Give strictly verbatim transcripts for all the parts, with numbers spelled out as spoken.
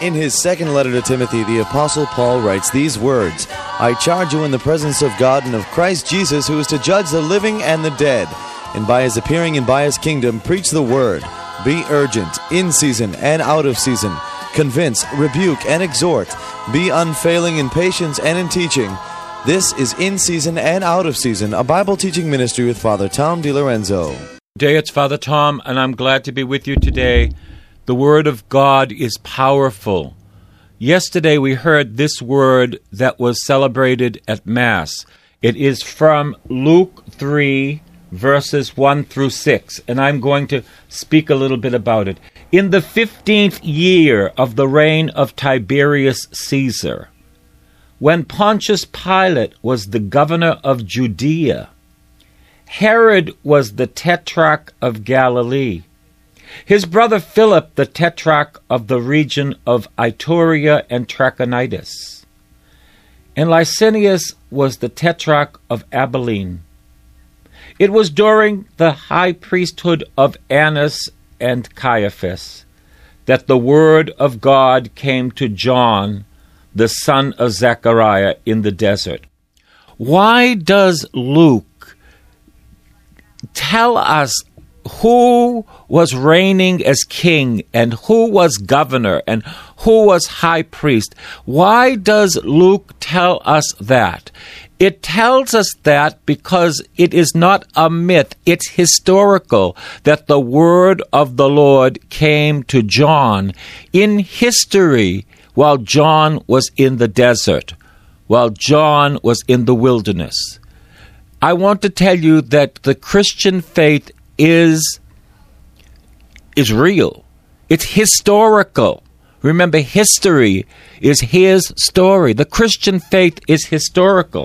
In his second letter to Timothy, the Apostle Paul writes these words, I charge you in the presence of God and of Christ Jesus, who is to judge the living and the dead, and by his appearing and by his kingdom, preach the word. Be urgent, in season and out of season. Convince, rebuke, and exhort. Be unfailing in patience and in teaching. This is In Season and Out of Season, a Bible teaching ministry with Father Tom DiLorenzo. Today it's Father Tom, and I'm glad to be with you today. The Word of God is powerful. Yesterday we heard this word that was celebrated at Mass. It is from Luke three, verses one through six, and I'm going to speak a little bit about it. In the fifteenth year of the reign of Tiberius Caesar, when Pontius Pilate was the governor of Judea, Herod was the tetrarch of Galilee, his brother Philip the tetrarch of the region of Iturea and Trachonitis, and Lysanias was the tetrarch of Abilene. It was during the high priesthood of Annas and Caiaphas that the word of God came to John, the son of Zechariah, in the desert. Why does Luke tell us who was reigning as king and who was governor and who was high priest? Why does Luke tell us that? It tells us that because it is not a myth, it's historical, that the word of the Lord came to John in history while John was in the desert, while John was in the wilderness. I want to tell you that the Christian faith is, is real. It's historical. Remember, history is his story. The Christian faith is historical.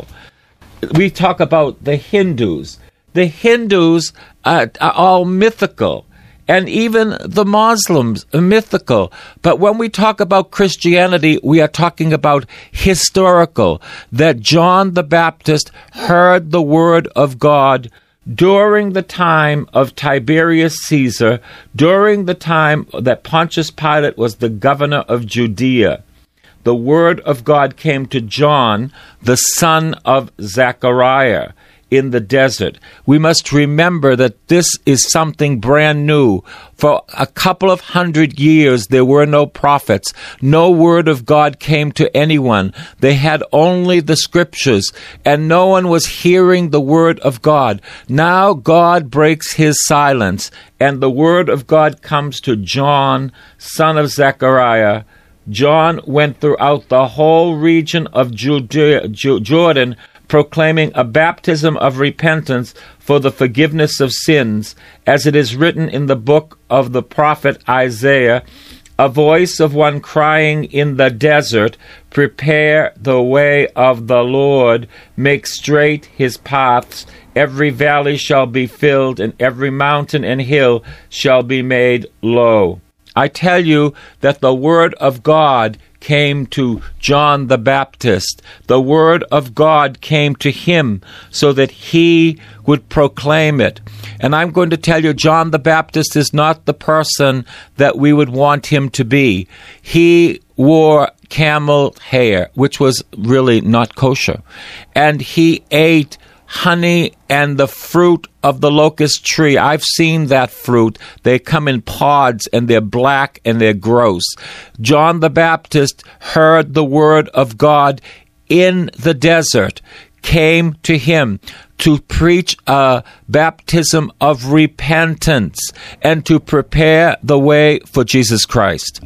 We talk about the Hindus. The Hindus are, are all mythical, and even the Muslims are mythical. But when we talk about Christianity, we are talking about historical, that John the Baptist heard the word of God during the time of Tiberius Caesar, during the time that Pontius Pilate was the governor of Judea. The word of God came to John, the son of Zechariah, in the desert. We must remember that this is something brand new. For a couple of hundred years, there were no prophets. No word of God came to anyone. They had only the scriptures, and no one was hearing the word of God. Now God breaks his silence, and the word of God comes to John, son of Zechariah. John went throughout the whole region of Judea, Jordan, proclaiming a baptism of repentance for the forgiveness of sins, as it is written in the book of the prophet Isaiah, a voice of one crying in the desert, prepare the way of the Lord, make straight his paths. Every valley shall be filled, and every mountain and hill shall be made low. I tell you that the word of God came to John the Baptist. The word of God came to him so that he would proclaim it. And I'm going to tell you, John the Baptist is not the person that we would want him to be. He wore camel hair, which was really not kosher. And he ate honey and the fruit of the locust tree. I've seen that fruit. They come in pods, and they're black and they're gross. John the Baptist heard the word of God in the desert, came to him to preach a baptism of repentance and to prepare the way for Jesus Christ.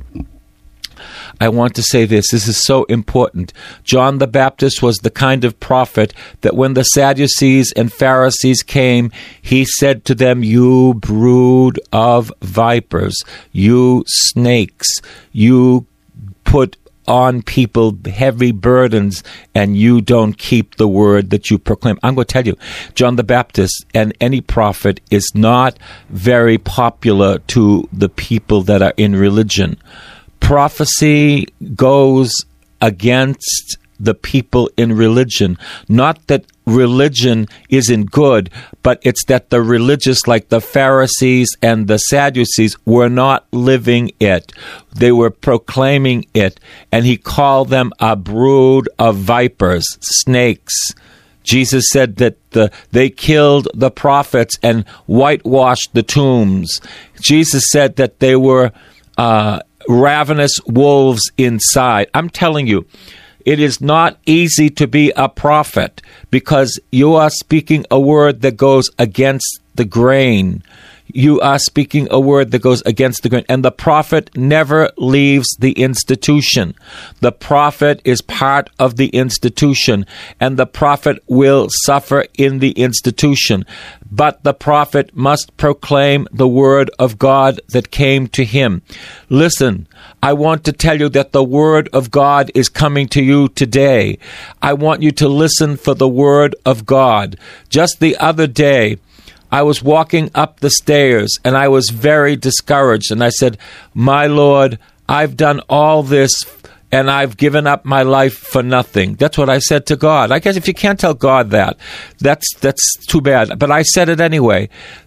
I want to say this. This is so important. John the Baptist was the kind of prophet that when the Sadducees and Pharisees came, he said to them, you brood of vipers, you snakes, you put on people heavy burdens, and you don't keep the word that you proclaim. I'm going to tell you, John the Baptist and any prophet is not very popular to the people that are in religion. Prophecy goes against the people in religion. Not that religion isn't good, but it's that the religious, like the Pharisees and the Sadducees, were not living it. They were proclaiming it. And he called them a brood of vipers, snakes. Jesus said that the, they killed the prophets and whitewashed the tombs. Jesus said that they were uh, ravenous wolves inside. I'm telling you, it is not easy to be a prophet because you are speaking a word that goes against the grain. You are speaking a word that goes against the grain. And the prophet never leaves the institution. The prophet is part of the institution, and the prophet will suffer in the institution. But the prophet must proclaim the word of God that came to him. Listen, I want to tell you that the word of God is coming to you today. I want you to listen for the word of God. Just the other day, I was walking up the stairs and I was very discouraged. And I said, my Lord, I've done all this and I've given up my life for nothing. That's what I said to God. I guess if you can't tell God that, that's that's too bad. But I said it anyway.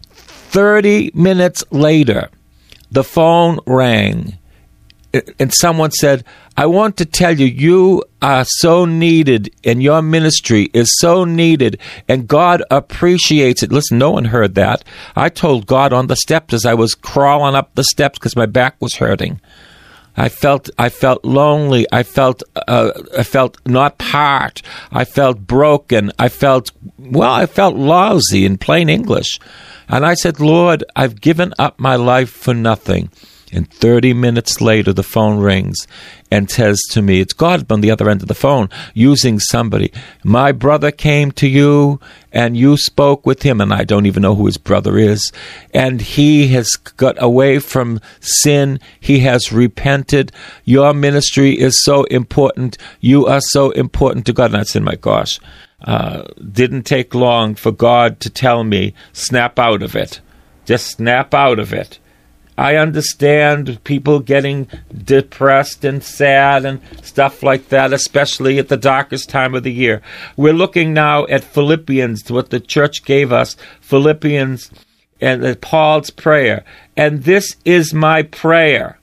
Thirty minutes later, the phone rang. And someone said, I want to tell you, you are so needed and your ministry is so needed and God appreciates it. Listen, no one heard that. I told God on the steps as I was crawling up the steps because my back was hurting. I felt I felt lonely. I felt uh, I felt not part. I felt broken. I felt, well, I felt lousy in plain English. And I said, Lord, I've given up my life for nothing. And thirty minutes later, the phone rings and says to me, it's God on the other end of the phone, using somebody. My brother came to you, and you spoke with him, and I don't even know who his brother is. And he has got away from sin. He has repented. Your ministry is so important. You are so important to God. And I said, my gosh, uh, didn't take long for God to tell me, snap out of it. Just snap out of it. I understand people getting depressed and sad and stuff like that, especially at the darkest time of the year. We're looking now at Philippians, what the church gave us, Philippians and Paul's prayer. And this is my prayer,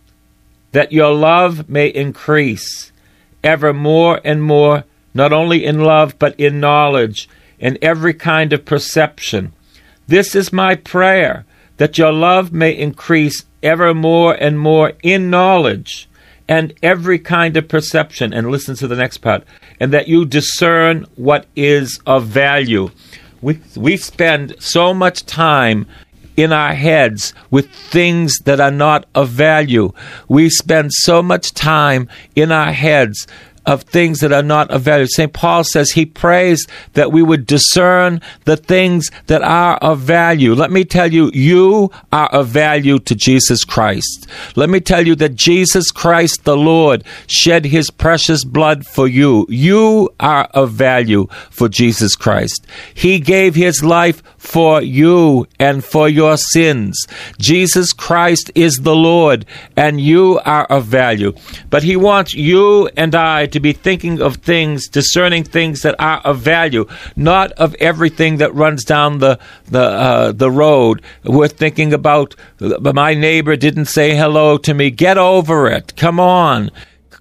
that your love may increase ever more and more, not only in love, but in knowledge, in every kind of perception. This is my prayer, that your love may increase ever more and more in knowledge and every kind of perception. And listen to the next part. And that you discern what is of value. We, we spend so much time in our heads with things that are not of value. We spend so much time in our heads of things that are not of value. Saint Paul says he prays that we would discern the things that are of value. Let me tell you, you are of value to Jesus Christ. Let me tell you that Jesus Christ the Lord shed his precious blood for you. You are of value for Jesus Christ. He gave his life for you and for your sins. Jesus Christ is the Lord, and you are of value. But he wants you and I to be thinking of things, discerning things that are of value, not of everything that runs down the the uh, the road. We're thinking about, my neighbor didn't say hello to me. Get over it. Come on.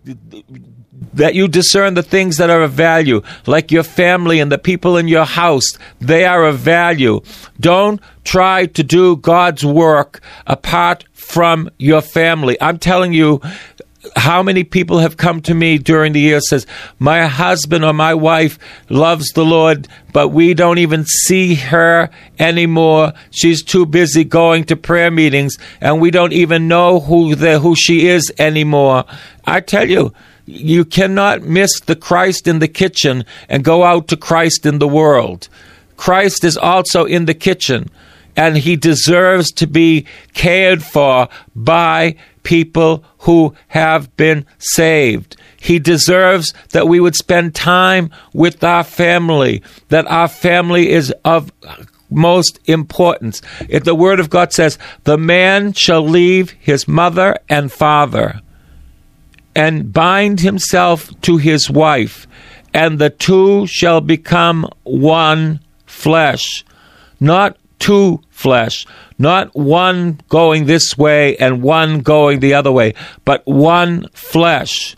That you discern the things that are of value, like your family and the people in your house. They are of value. Don't try to do God's work apart from your family. I'm telling you, how many people have come to me during the year says, my husband or my wife loves the Lord, but we don't even see her anymore. She's too busy going to prayer meetings, and we don't even know who the, who she is anymore. I tell you, you cannot miss the Christ in the kitchen and go out to Christ in the world. Christ is also in the kitchen, and he deserves to be cared for by people who have been saved. He deserves that we would spend time with our family, that our family is of most importance. If the Word of God says, the man shall leave his mother and father and bind himself to his wife, and the two shall become one flesh. Not two flesh, not one going this way and one going the other way, but one flesh.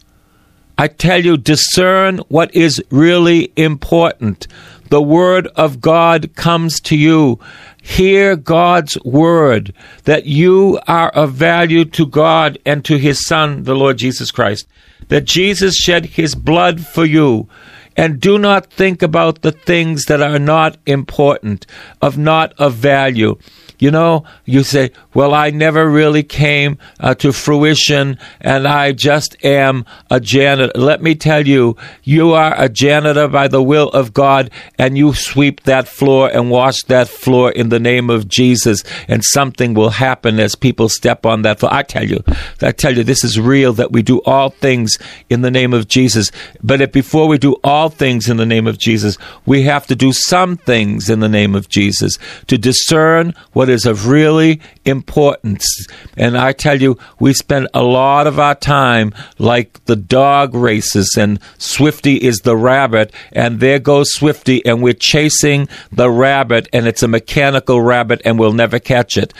I tell you, discern what is really important. The Word of God comes to you. Hear God's Word, that you are of value to God and to His Son, the Lord Jesus Christ, that Jesus shed His blood for you. And do not think about the things that are not important, of not of value. You know, you say, well, I never really came uh, to fruition, and I just am a janitor. Let me tell you, you are a janitor by the will of God, and you sweep that floor and wash that floor in the name of Jesus, and something will happen as people step on that floor. I tell you, I tell you, this is real, that we do all things in the name of Jesus. But if before we do all things in the name of Jesus, we have to do some things in the name of Jesus to discern what is of really importance. And I tell you, we spend a lot of our time like the dog races, and Swifty is the rabbit, and there goes Swifty, and we're chasing the rabbit, and it's a mechanical rabbit, and we'll never catch it.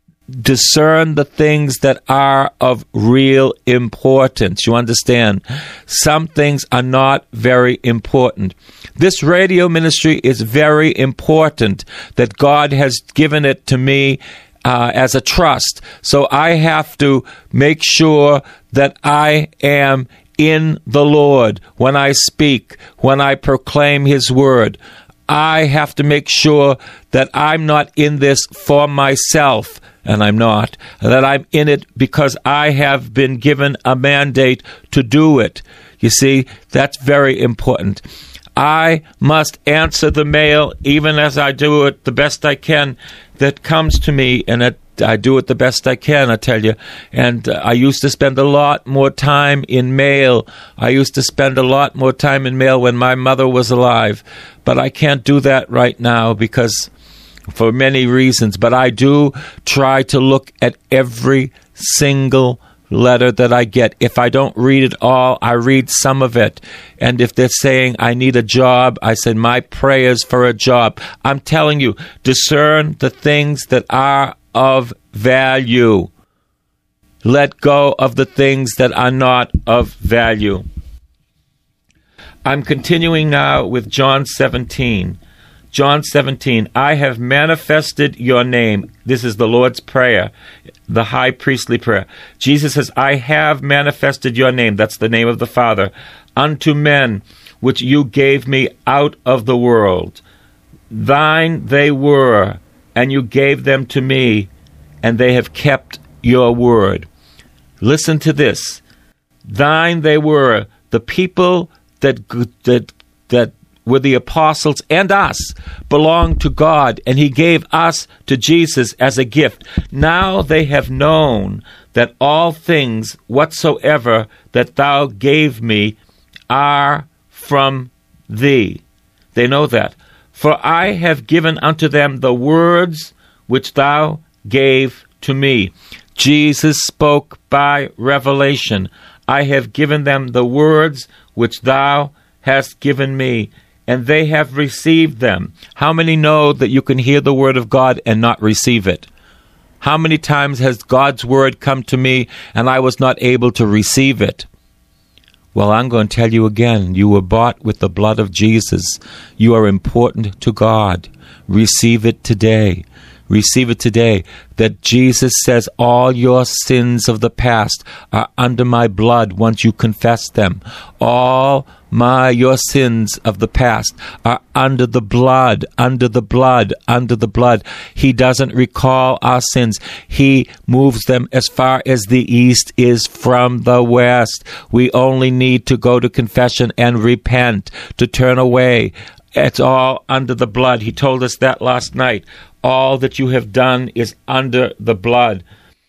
Discern the things that are of real importance. You understand? Some things are not very important. This radio ministry is very important, that God has given it to me uh, as a trust. So I have to make sure that I am in the Lord when I speak, when I proclaim His word. I have to make sure that I'm not in this for myself, and I'm not, that I'm in it because I have been given a mandate to do it. You see, that's very important. I must answer the mail, even as I do it the best I can, that comes to me, and it, I do it the best I can, I tell you. And uh, I used to spend a lot more time in mail. I used to spend a lot more time in mail when my mother was alive. But I can't do that right now because, for many reasons. But I do try to look at every single letter that I get. If I don't read it all, I read some of it. And if they're saying I need a job, I say my prayers for a job. I'm telling you, discern the things that are of value. Let go of the things that are not of value. I'm continuing now with John seventeen. John seventeen, I have manifested your name. This is the Lord's Prayer, the high priestly prayer. Jesus says, I have manifested your name, that's the name of the Father, unto men which you gave me out of the world. Thine they were, and you gave them to me, and they have kept your word. Listen to this. Thine they were, the people that that that were the apostles and us, belonged to God, and He gave us to Jesus as a gift. Now they have known that all things whatsoever that thou gave me are from thee. They know that. For I have given unto them the words which thou gave to me. Jesus spoke by revelation. I have given them the words which thou hast given me, and they have received them. How many know that you can hear the word of God and not receive it? How many times has God's word come to me and I was not able to receive it? Well, I'm going to tell you again, you were bought with the blood of Jesus. You are important to God. Receive it today. Receive it today, that Jesus says all your sins of the past are under my blood once you confess them. All my, your sins of the past are under the blood, under the blood, under the blood. He doesn't recall our sins. He moves them as far as the east is from the west. We only need to go to confession and repent, to turn away. It's all under the blood. He told us that last night. All that you have done is under the blood.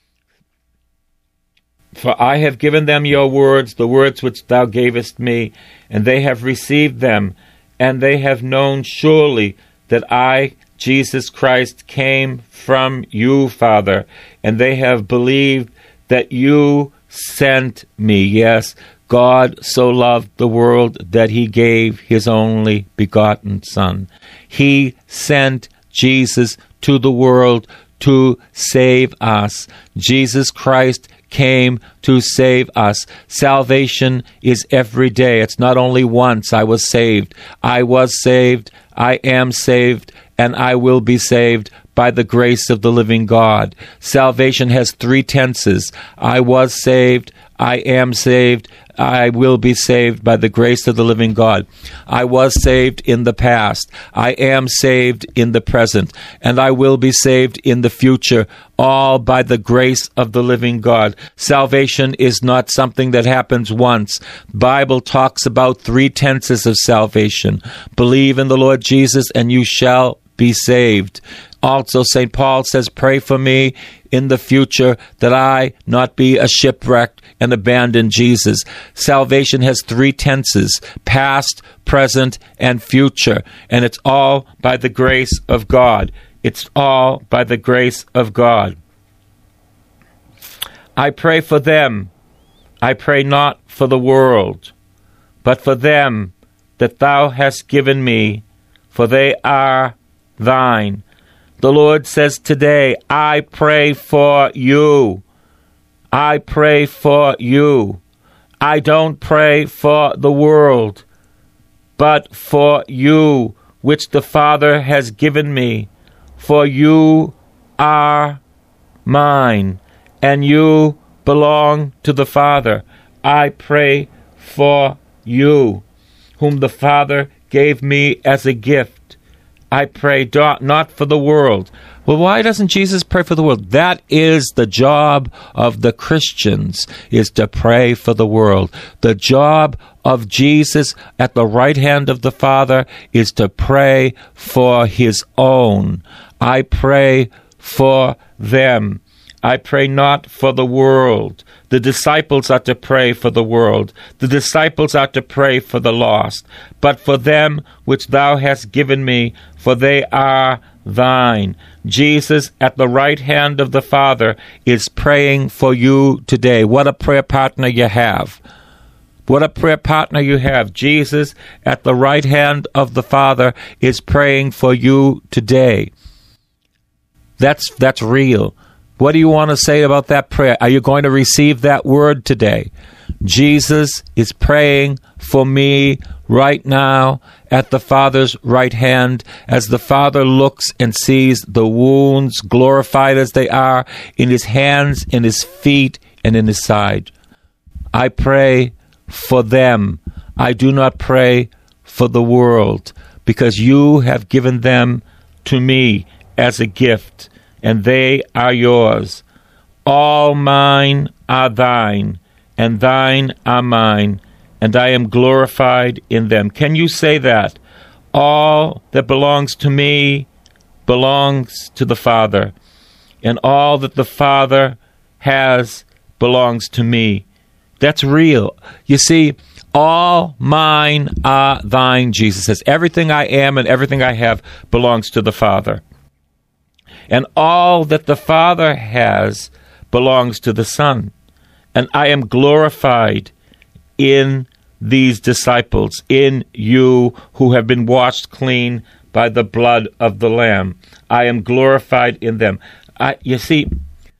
For I have given them your words, the words which thou gavest me, and they have received them, and they have known surely that I, Jesus Christ, came from you, Father, and they have believed that you sent me. Yes, God so loved the world that he gave his only begotten Son. He sent Jesus to the world to save us. Jesus Christ came to save us. Salvation is every day. It's not only once I was saved. I was saved, I am saved, and I will be saved by the grace of the living God. Salvation has three tenses. I was saved, I am saved, I will be saved by the grace of the living God. I was saved in the past. I am saved in the present. And I will be saved in the future, all by the grace of the living God. Salvation is not something that happens once. The Bible talks about three tenses of salvation. Believe in the Lord Jesus and you shall be saved. Also, Saint Paul says, pray for me in the future that I not be a shipwrecked and abandon Jesus. Salvation has three tenses, past, present, and future. And it's all by the grace of God. It's all by the grace of God. I pray for them. I pray not for the world, but for them that thou hast given me, for they are thine. The Lord says today, I pray for you. I pray for you. I don't pray for the world, but for you, which the Father has given me. For you are mine, and you belong to the Father. I pray for you, whom the Father gave me as a gift. I pray not for the world. Well, why doesn't Jesus pray for the world? That is the job of the Christians, is to pray for the world. The job of Jesus at the right hand of the Father is to pray for his own. I pray for them. I pray not for the world. The disciples are to pray for the world. The disciples are to pray for the lost. But for them which thou hast given me, for they are thine. Jesus, at the right hand of the Father, is praying for you today. What a prayer partner you have. What a prayer partner you have. Jesus, at the right hand of the Father, is praying for you today. That's that's real. What do you want to say about that prayer? Are you going to receive that word today? Jesus is praying for me right now at the Father's right hand, as the Father looks and sees the wounds, glorified as they are, in his hands, in his feet, and in his side. I pray for them. I do not pray for the world, because you have given them to me as a gift, and they are yours. All mine are thine, and thine are mine, and I am glorified in them. Can you say that? All that belongs to me belongs to the Father, and all that the Father has belongs to me. That's real. You see, all mine are thine, Jesus says. Everything I am and everything I have belongs to the Father. And all that the Father has belongs to the Son. And I am glorified in these disciples, in you who have been washed clean by the blood of the Lamb. I am glorified in them. I, you see,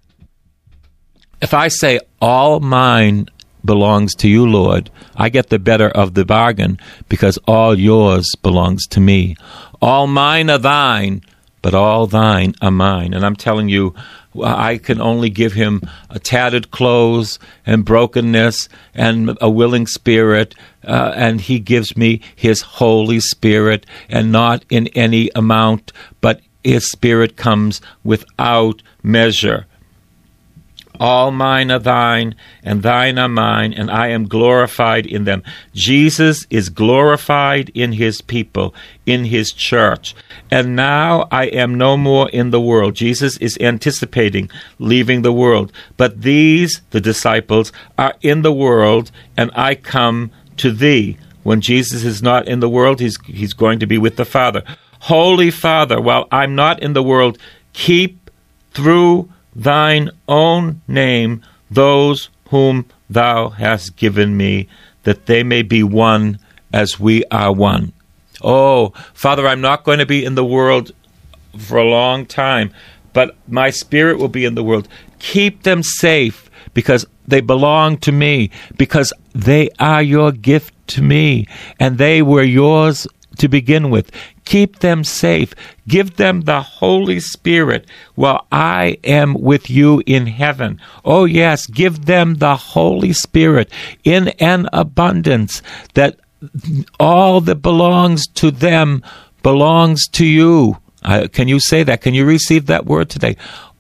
if I say all mine belongs to you, Lord, I get the better of the bargain, because all yours belongs to me. All mine are thine, but all thine are mine. And I'm telling you, I can only give him a tattered clothes and brokenness and a willing spirit, uh, and he gives me his Holy Spirit, and not in any amount, but his Spirit comes without measure. All mine are thine, and thine are mine, and I am glorified in them. Jesus is glorified in his people, in his church. And now I am no more in the world. Jesus is anticipating leaving the world. But these, the disciples, are in the world, and I come to thee. When Jesus is not in the world, he's, he's going to be with the Father. Holy Father, while I'm not in the world, keep through thine own name those whom thou hast given me, that they may be one as we are one. Oh, Father, I'm not going to be in the world for a long time, but my spirit will be in the world. Keep them safe because they belong to me, because they are your gift to me, and they were yours to begin with. Keep them safe. Give them the Holy Spirit while I am with you in heaven. Oh, yes, give them the Holy Spirit in an abundance, that all that belongs to them belongs to you. Uh, can you say that? Can you receive that word today?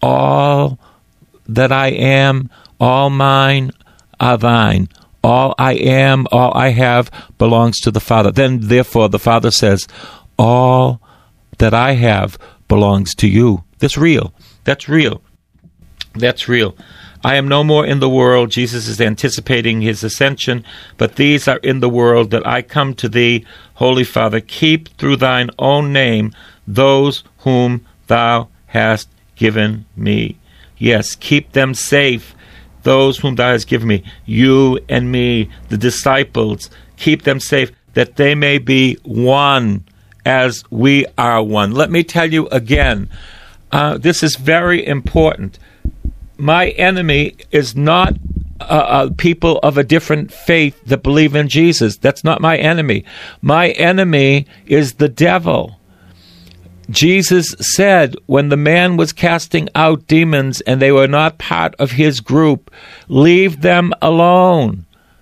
All that I am, all mine are thine. All I am, all I have belongs to the Father. Then, therefore, the Father says, all that I have belongs to you. That's real. That's real. That's real. I am no more in the world. Jesus is anticipating his ascension, but these are in the world, that I come to thee, Holy Father. Keep through thine own name those whom thou hast given me. Yes, keep them safe, those whom thou hast given me, you and me, the disciples. Keep them safe, that they may be one as we are one. Let me tell you again, uh, this is very important. My enemy is not uh, uh, people of a different faith that believe in Jesus. That's not my enemy. My enemy is the devil. Jesus said when the man was casting out demons and they were not part of his group, leave them alone.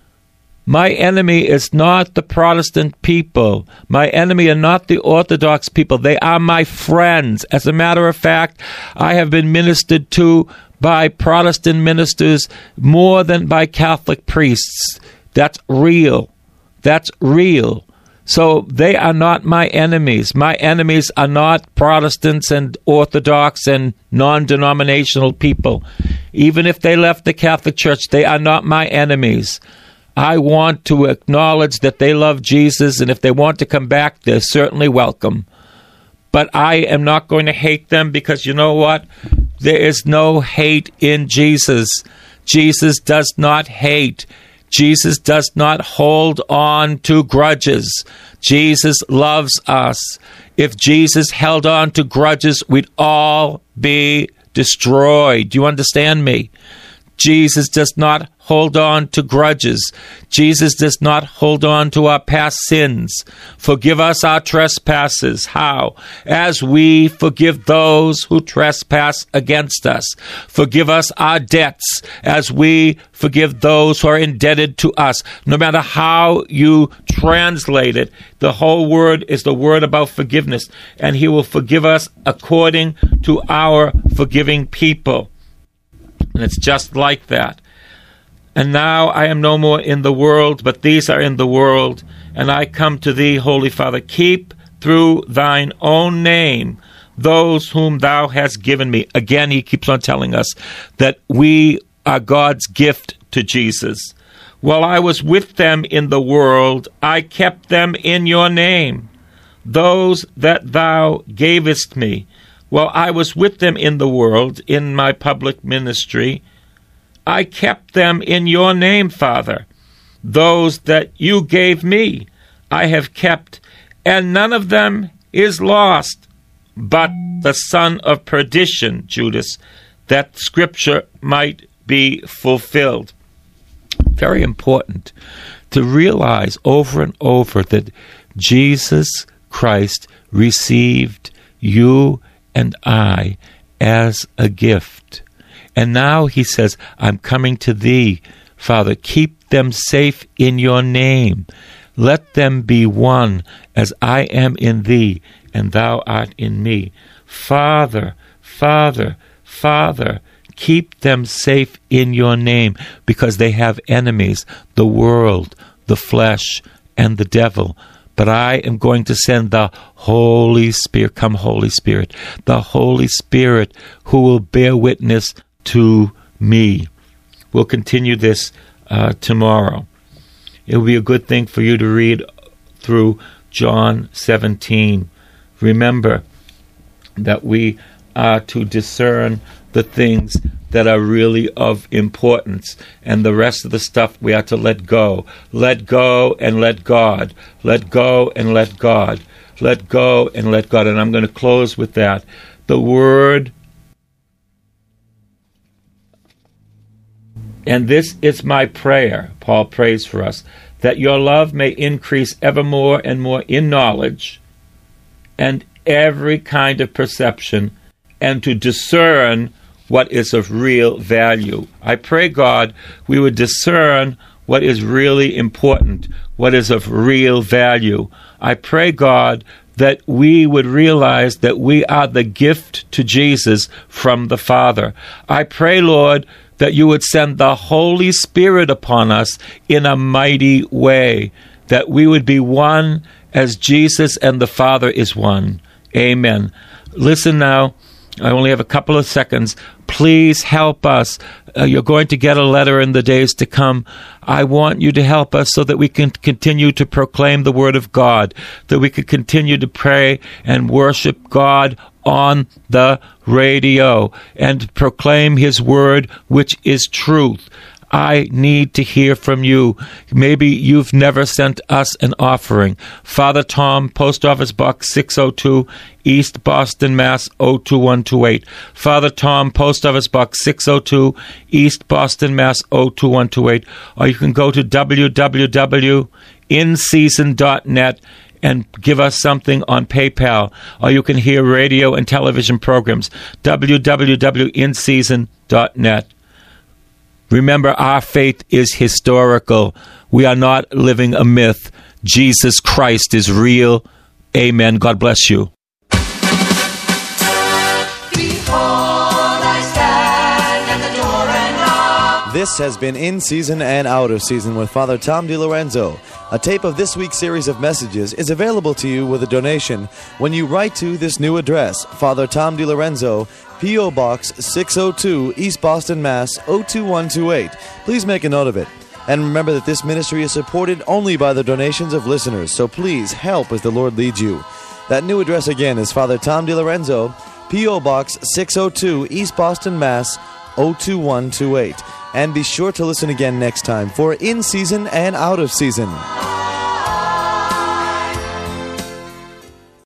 My enemy is not the Protestant people. My enemy are not the Orthodox people. They are my friends. As a matter of fact, I have been ministered to by Protestant ministers more than by Catholic priests. That's real. That's real. So they are not my enemies. My enemies are not Protestants and Orthodox and non-denominational people. Even if they left the Catholic Church, they are not my enemies. I want to acknowledge that they love Jesus, and if they want to come back, they're certainly welcome. But I am not going to hate them, because you know what? There is no hate in Jesus. Jesus does not hate. Jesus does not hold on to grudges. Jesus loves us. If Jesus held on to grudges, we'd all be destroyed. Do you understand me? Jesus does not hold on to grudges. Jesus does not hold on to our past sins. Forgive us our trespasses. How? As we forgive those who trespass against us. Forgive us our debts as we forgive those who are indebted to us. No matter how you translate it, the whole word is the word about forgiveness. And he will forgive us according to our forgiving people. And it's just like that. And now I am no more in the world, but these are in the world. And I come to thee, Holy Father. Keep through thine own name those whom thou hast given me. Again, he keeps on telling us that we are God's gift to Jesus. While I was with them in the world, I kept them in your name, those that thou gavest me. While I was with them in the world, in my public ministry, I kept them in your name, Father. Those that you gave me, I have kept, and none of them is lost, but the son of perdition, Judas, that Scripture might be fulfilled. Very important to realize over and over that Jesus Christ received you and I as a gift. And now he says, I'm coming to thee, Father. Keep them safe in your name. Let them be one as I am in thee and thou art in me. Father, Father, Father, keep them safe in your name, because they have enemies, the world, the flesh, and the devil. But I am going to send the Holy Spirit. Come, Holy Spirit. The Holy Spirit who will bear witness to me. We'll continue this uh, tomorrow. It will be a good thing for you to read through John seventeen. Remember that we are to discern the things that are really of importance, and the rest of the stuff we are to let go. Let go and let God. Let go and let God. Let go and let God. And I'm going to close with that. The Word, and this is my prayer, Paul prays for us, that your love may increase ever more and more in knowledge and every kind of perception, and to discern what is of real value. I pray, God, we would discern what is really important, what is of real value. I pray, God, that we would realize that we are the gift to Jesus from the Father. I pray, Lord, that you would send the Holy Spirit upon us in a mighty way, that we would be one as Jesus and the Father is one. Amen. Listen now. I only have a couple of seconds. Please help us. Uh, you're going to get a letter in the days to come. I want you to help us so that we can continue to proclaim the Word of God, that we can continue to pray and worship God on the radio and proclaim His Word, which is truth. I need to hear from you. Maybe you've never sent us an offering. Father Tom, Post Office Box six oh two, East Boston, Mass. oh two one two eight. Father Tom, Post Office Box six oh two, East Boston, Mass. oh two one two eight. Or you can go to w w w dot in season dot net and give us something on PayPal. Or you can hear radio and television programs. w w w dot in season dot net. Remember, our faith is historical. We are not living a myth. Jesus Christ is real. Amen. God bless you. This has been In Season and Out of Season with Father Tom DiLorenzo. A tape of this week's series of messages is available to you with a donation when you write to this new address, Father Tom DiLorenzo, P O. Box six oh two, East Boston, Mass. oh two one two eight. Please make a note of it. And remember that this ministry is supported only by the donations of listeners, so please help as the Lord leads you. That new address again is Father Tom DiLorenzo, P O. Box six oh two, East Boston, Mass. oh two one two eight. And be sure to listen again next time for In Season and Out of Season.